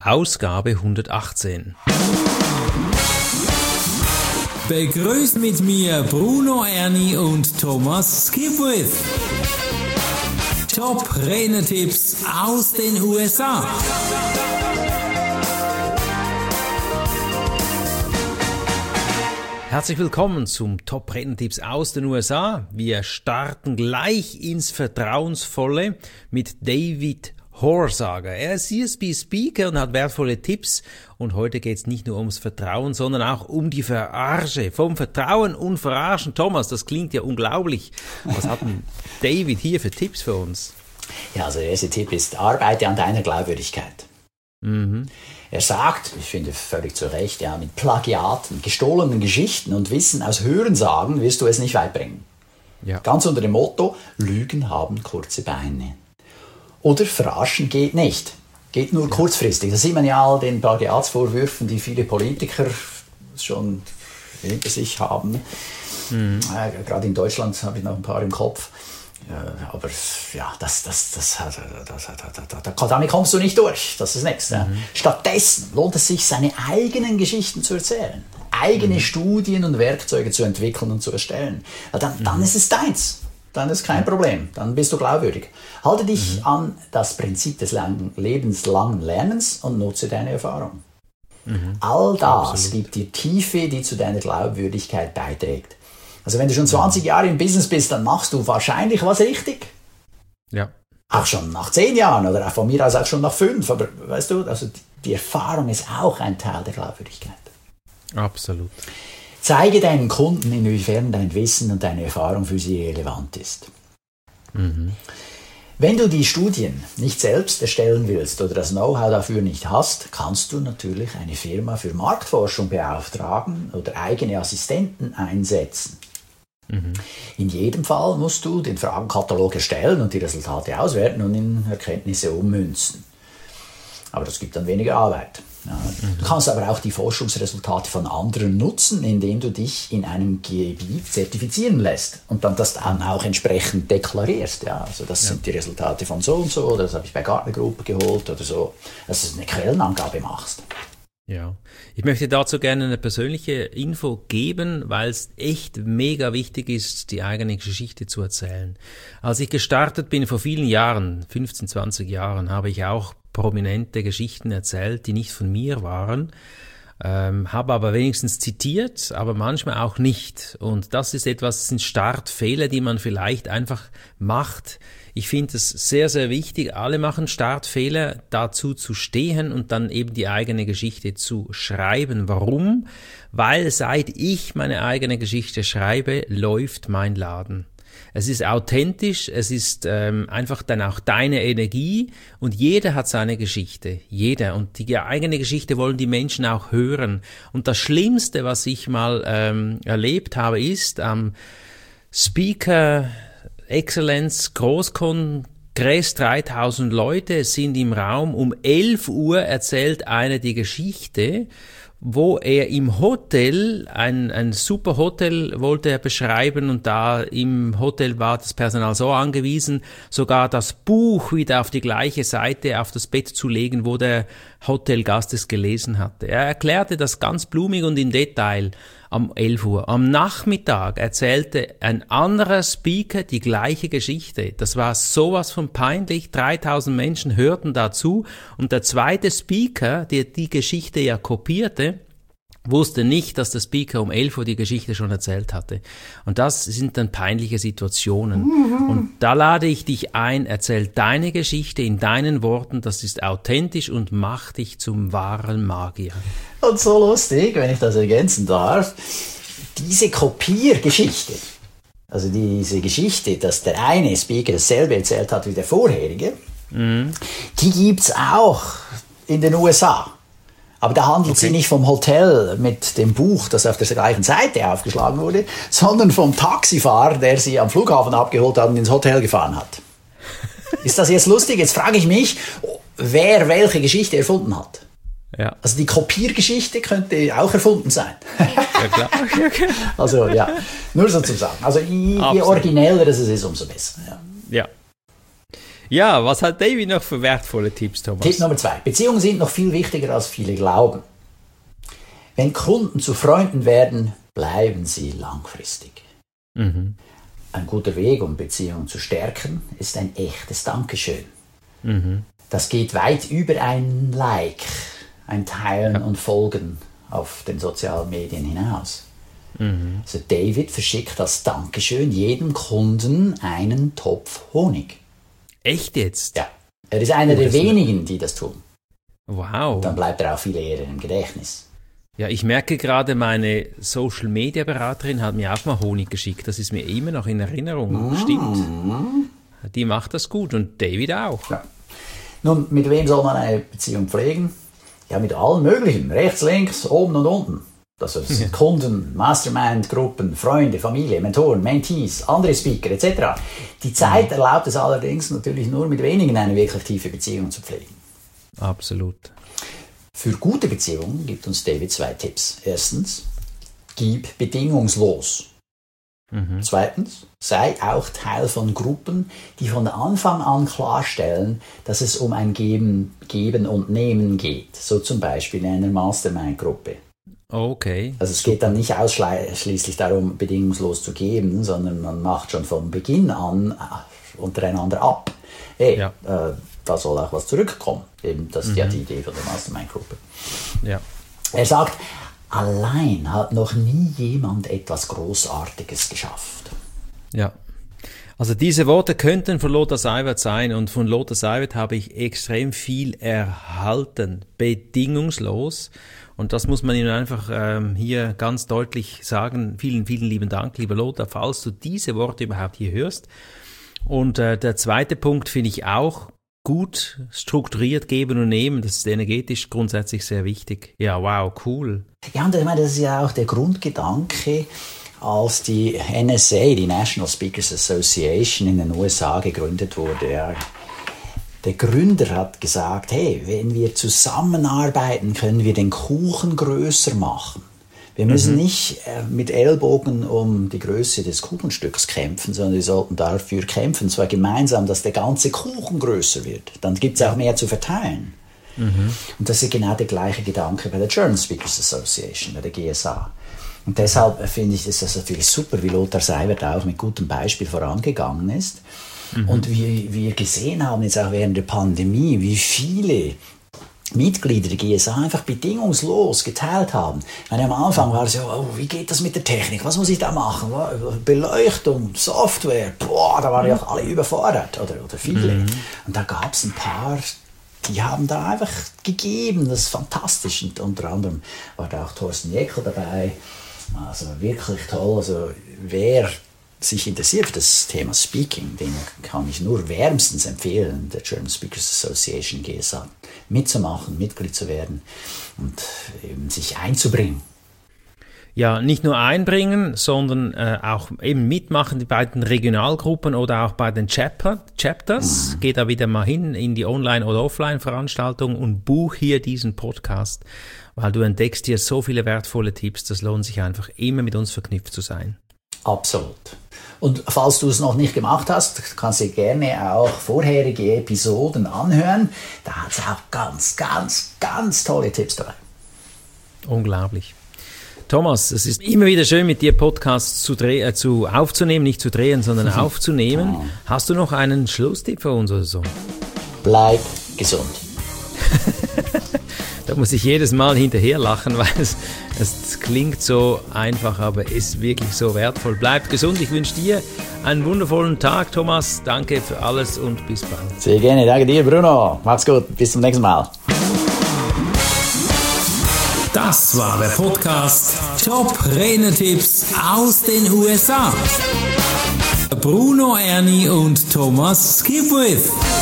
Ausgabe 118. Begrüßt mit mir Bruno Erni und Thomas Skipwith. Top-Renner-Tipps aus den USA. Herzlich willkommen zum Top-Renner-Tipps aus den USA. Wir starten gleich ins Vertrauensvolle mit David Horsager. Er ist CSB-Speaker und hat wertvolle Tipps. Und heute geht es nicht nur ums Vertrauen, sondern auch um die Verarsche. Vom Vertrauen und Verarschen. Thomas, das klingt ja unglaublich. Was hat denn David hier für Tipps für uns? Ja, also der erste Tipp ist, arbeite an deiner Glaubwürdigkeit. Er sagt, ich finde völlig zu Recht, ja, mit Plagiaten, gestohlenen Geschichten und Wissen aus Hörensagen wirst du es nicht weit bringen. Ja. Ganz unter dem Motto, Lügen haben kurze Beine. Oder verarschen geht nicht. Geht nur kurzfristig. Das sieht man ja all den Plagiatsvorwürfen, die viele Politiker schon hinter sich haben. Gerade in Deutschland habe ich noch ein paar im Kopf. Aber ja, damit kommst du nicht durch. Das ist nichts. Stattdessen lohnt es sich, seine eigenen Geschichten zu erzählen. Eigene Studien und Werkzeuge zu entwickeln und zu erstellen. Dann ist es deins. Dann ist kein Problem, dann bist du glaubwürdig. Halte dich an das Prinzip des lebenslangen Lernens und nutze deine Erfahrung. All das gibt dir Tiefe, die zu deiner Glaubwürdigkeit beiträgt. Also wenn du schon 20 Jahre im Business bist, dann machst du wahrscheinlich was richtig. Ja. Auch schon nach 10 Jahren oder von mir aus auch schon nach 5. Aber weißt du, also die Erfahrung ist auch ein Teil der Glaubwürdigkeit. Absolut. Zeige deinen Kunden, inwiefern dein Wissen und deine Erfahrung für sie relevant ist. Wenn du die Studien nicht selbst erstellen willst oder das Know-how dafür nicht hast, kannst du natürlich eine Firma für Marktforschung beauftragen oder eigene Assistenten einsetzen. In jedem Fall musst du den Fragenkatalog erstellen und die Resultate auswerten und in Erkenntnisse ummünzen. Aber das gibt dann weniger Arbeit. Ja, du kannst aber auch die Forschungsresultate von anderen nutzen, indem du dich in einem Gebiet zertifizieren lässt und dann das dann auch entsprechend deklarierst. Ja, also das sind die Resultate von so und so, oder das habe ich bei Gartner Group geholt oder so, dass du eine Quellenangabe machst. Ja, ich möchte dazu gerne eine persönliche Info geben, weil es echt mega wichtig ist, die eigene Geschichte zu erzählen. Als ich gestartet bin vor vielen Jahren, 15, 20 Jahren, habe ich auch prominente Geschichten erzählt, die nicht von mir waren, habe aber wenigstens zitiert, aber manchmal auch nicht. Und das ist etwas, sind Startfehler, die man vielleicht einfach macht. Ich finde es sehr, sehr wichtig, alle machen Startfehler, dazu zu stehen und dann eben die eigene Geschichte zu schreiben. Warum? Weil seit ich meine eigene Geschichte schreibe, läuft mein Laden. Es ist authentisch, es ist einfach dann auch deine Energie und jeder hat seine Geschichte, jeder. Und die eigene Geschichte wollen die Menschen auch hören. Und das Schlimmste, was ich mal erlebt habe, ist am Speaker Excellence Großkongress, 3000 Leute sind im Raum, um 11 Uhr erzählt einer die Geschichte, wo er im Hotel, ein super Hotel wollte er beschreiben und da im Hotel war das Personal so angewiesen, sogar das Buch wieder auf die gleiche Seite auf das Bett zu legen, wo der Hotelgast es gelesen hatte. Er erklärte das ganz blumig und im Detail am 11 Uhr. Am Nachmittag erzählte ein anderer Speaker die gleiche Geschichte. Das war sowas von peinlich. 3000 Menschen hörten dazu und der zweite Speaker, der die Geschichte ja kopierte, wusste nicht, dass der Speaker um 11 Uhr die Geschichte schon erzählt hatte. Und das sind dann peinliche Situationen. Und da lade ich dich ein, erzähl deine Geschichte in deinen Worten, das ist authentisch und mach dich zum wahren Magier. Und so lustig, wenn ich das ergänzen darf, diese Kopiergeschichte, also diese Geschichte, dass der eine Speaker dasselbe erzählt hat wie der vorherige, die gibt's auch in den USA. Aber da handelt sie nicht vom Hotel mit dem Buch, das auf der gleichen Seite aufgeschlagen wurde, sondern vom Taxifahrer, der sie am Flughafen abgeholt hat und ins Hotel gefahren hat. Ist das jetzt lustig? Jetzt frage ich mich, wer welche Geschichte erfunden hat. Ja. Also die Kopiergeschichte könnte auch erfunden sein. Ja, klar. Also ja, nur so zu sagen. Also je origineller es ist, umso besser. Ja. Ja. Ja, was hat David noch für wertvolle Tipps, Thomas? Tipp Nummer 2. Beziehungen sind noch viel wichtiger, als viele glauben. Wenn Kunden zu Freunden werden, bleiben sie langfristig. Mhm. Ein guter Weg, um Beziehungen zu stärken, ist ein echtes Dankeschön. Mhm. Das geht weit über ein Like, ein Teilen und Folgen auf den sozialen Medien hinaus. Mhm. Also David verschickt als Dankeschön jedem Kunden einen Topf Honig. Echt jetzt? Ja, er ist einer der wenigen, die das tun. Wow. Dann bleibt er auch viel eher im Gedächtnis. Ja, ich merke gerade, meine Social-Media-Beraterin hat mir auch mal Honig geschickt. Das ist mir immer noch in Erinnerung. Stimmt. Die macht das gut und David auch. Ja. Nun, mit wem soll man eine Beziehung pflegen? Ja, mit allen möglichen. Rechts, links, oben und unten. Das sind Kunden, Mastermind-Gruppen, Freunde, Familie, Mentoren, Mentees, andere Speaker etc. Die Zeit erlaubt es allerdings natürlich nur mit wenigen eine wirklich tiefe Beziehung zu pflegen. Absolut. Für gute Beziehungen gibt uns David 2 Tipps. Erstens, gib bedingungslos. Zweitens, sei auch Teil von Gruppen, die von Anfang an klarstellen, dass es um ein Geben und Nehmen geht. So zum Beispiel in einer Mastermind-Gruppe. Okay. Also es geht dann nicht ausschließlich darum, bedingungslos zu geben, sondern man macht schon von Beginn an untereinander ab. Hey, da soll auch was zurückkommen. Eben, das ist ja die Idee von der Mastermind-Gruppe. Ja. Er sagt, allein hat noch nie jemand etwas Großartiges geschafft. Ja. Also diese Worte könnten von Lothar Seiwert sein und von Lothar Seiwert habe ich extrem viel erhalten. Bedingungslos. Und das muss man ihm einfach hier ganz deutlich sagen. Vielen, vielen lieben Dank, lieber Lothar, falls du diese Worte überhaupt hier hörst. Und der zweite Punkt finde ich auch gut strukturiert geben und nehmen. Das ist energetisch grundsätzlich sehr wichtig. Ja, wow, cool. Ja, und ich meine, das ist ja auch der Grundgedanke, als die NSA, die National Speakers Association in den USA gegründet wurde. Ja. Der Gründer hat gesagt, hey, wenn wir zusammenarbeiten, können wir den Kuchen größer machen. Wir müssen nicht mit Ellbogen um die Größe des Kuchenstücks kämpfen, sondern wir sollten dafür kämpfen, zwar gemeinsam, dass der ganze Kuchen größer wird. Dann gibt es auch mehr zu verteilen. Und das ist genau der gleiche Gedanke bei der German Speakers Association, bei der GSA. Und deshalb finde ich, ist das natürlich super, wie Lothar Seiwert auch mit gutem Beispiel vorangegangen ist. Und wie wir gesehen haben, jetzt auch während der Pandemie, wie viele Mitglieder der GSA einfach bedingungslos geteilt haben. Ich meine, am Anfang war es ja, oh, wie geht das mit der Technik? Was muss ich da machen? Beleuchtung, Software, boah, da waren ja auch alle überfordert oder viele. Und da gab es ein paar, die haben da einfach gegeben, das ist fantastisch. Und unter anderem war da auch Thorsten Jäckel dabei, also wirklich toll. Also wer sich interessiert für das Thema Speaking, den kann ich nur wärmstens empfehlen, der German Speakers Association GSA mitzumachen, Mitglied zu werden und eben sich einzubringen. Ja, nicht nur einbringen, sondern auch eben mitmachen bei den Regionalgruppen oder auch bei den Chapters. Geh da wieder mal hin in die Online- oder Offline-Veranstaltung und buch hier diesen Podcast, weil du entdeckst hier so viele wertvolle Tipps. Das lohnt sich einfach, immer mit uns verknüpft zu sein. Absolut. Und falls du es noch nicht gemacht hast, kannst du gerne auch vorherige Episoden anhören. Da hat es auch ganz, ganz, ganz tolle Tipps dabei. Unglaublich. Thomas, es ist immer wieder schön, mit dir Podcasts aufzunehmen, nicht zu drehen, sondern aufzunehmen. Hast du noch einen Schlusstipp für uns oder so? Bleib gesund. Da muss ich jedes Mal hinterher lachen, weil es klingt so einfach, aber ist wirklich so wertvoll. Bleib gesund. Ich wünsche dir einen wundervollen Tag, Thomas. Danke für alles und bis bald. Sehr gerne. Danke dir, Bruno. Mach's gut. Bis zum nächsten Mal. Das war der Podcast Top Renetipps aus den USA. Bruno Erni und Thomas Skipwith.